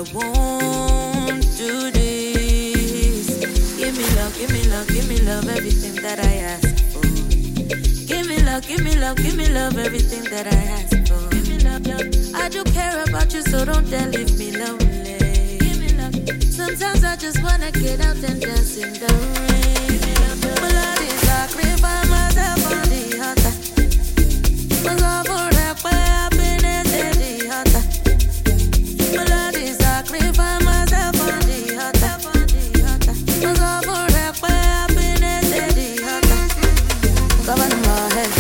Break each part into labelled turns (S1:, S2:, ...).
S1: I won't do this. Give me love, give me love, give me love, everything that I ask for. Give me love, give me love, give me love, everything that I ask for. Give me love, love. I do care about you, so don't dare leave me lonely. Give me love. Sometimes I just wanna get out and dance in the rain. My love is sacrifice myself on the altar. My love for that happiness in the altar. My love is sacrifice myself on the altar. My love for that happiness in the altar. Cover my head.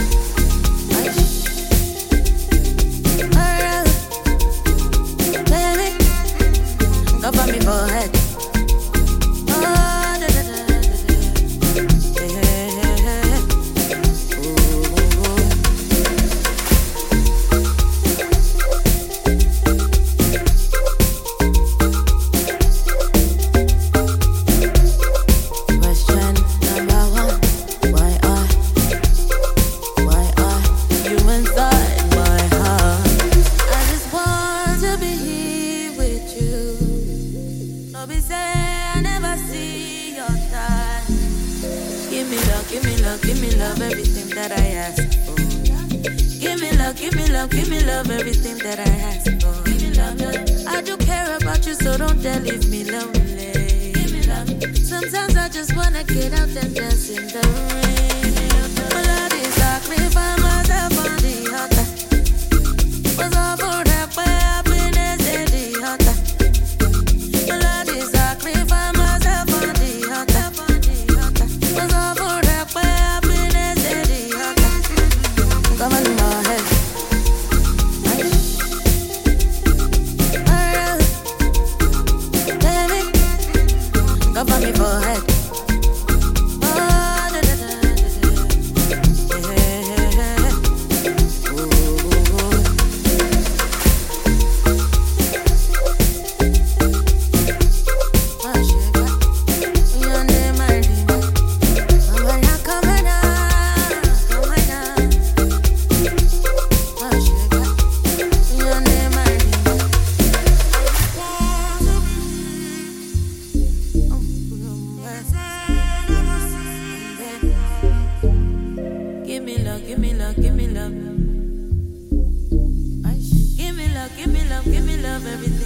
S1: Cover me forehead. Oh, da, da, da, da, da. Yeah. Question number one: why are you inside my heart? I just want to be here with you. No be say I never see your time. Give me love, give me love, give me love, everything that I ask for. Give me love, give me love, give me love, everything that I ask for. Give me love, love. I do care about you, so don't dare leave me lonely. Give me love. Sometimes I just wanna get out and dance in the rain. My love is sacrifice myself on the altar. Was all for that happiness in the altar. My love is sacrifice myself on the altar. Was all for that happiness in the altar. Come on, my head. Baby, cover me forehead. Oh, da, da, da, da, da. Yeah. Ooh. My sugar, your name, my demon. Come on, come on, come on. My sugar, your name, my demon. Give me love, give me love, give me love. Give me love, give me love, give me love, everything.